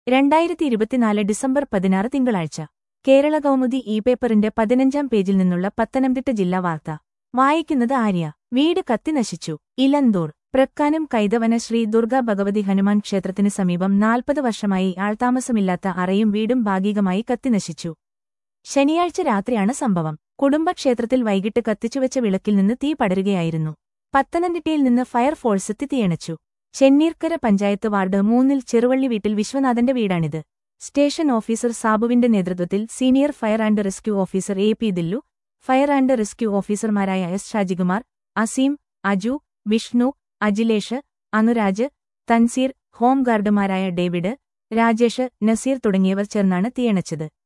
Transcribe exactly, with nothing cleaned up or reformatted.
രണ്ടായിരത്തി ഇരുപത്തിനാല് ഡിസംബർ പതിനാറ് തിങ്കളാഴ്ച കേരള കൗമുദി ഇ പേപ്പറിന്റെ പതിനഞ്ചാം പേജിൽ നിന്നുള്ള പത്തനംതിട്ട ജില്ലാ വാർത്ത വായിക്കുന്നത് ആര്യ. വീട് കത്തിനശിച്ചു. ഇലന്തൂർ. പ്രക്കാനം കൈതവന ശ്രീ ദുർഗാ ഭഗവതി ഹനുമാൻ ക്ഷേത്രത്തിന് സമീപം നാൽപ്പത് വർഷമായി ആൾതാമസമില്ലാത്ത അറയും വീടും ഭാഗികമായി കത്തിനശിച്ചു. ശനിയാഴ്ച രാത്രിയാണ് സംഭവം. കുടുംബക്ഷേത്രത്തിൽ വൈകിട്ട് കത്തിച്ചുവെച്ച വിളക്കിൽ നിന്ന് തീ പടരുകയായിരുന്നു. പത്തനംതിട്ടയിൽ നിന്ന് ഫയർഫോഴ്സെത്തി തീയണച്ചു. ചെന്നീർക്കര പഞ്ചായത്ത് വാർഡ് മൂന്നിൽ ചെറുവള്ളി വീട്ടിൽ വിശ്വനാഥന്റെ വീടാണിത്. സ്റ്റേഷൻ ഓഫീസർ സാബുവിന്റെ നേതൃത്വത്തിൽ senior fire and rescue officer A P Dillu, fire and rescue ഓഫീസർമാരായ എസ് ഷാജികുമാർ, അസീം, അജു, വിഷ്ണു, അജിലേഷ്, അനുരാജ്, തൻസീർ, ഹോം ഗാർഡുമാരായ ഡേവിഡ്, രാജേഷ്, നസീർ തുടങ്ങിയവർ ചേർന്നാണ് തീയണച്ചത്.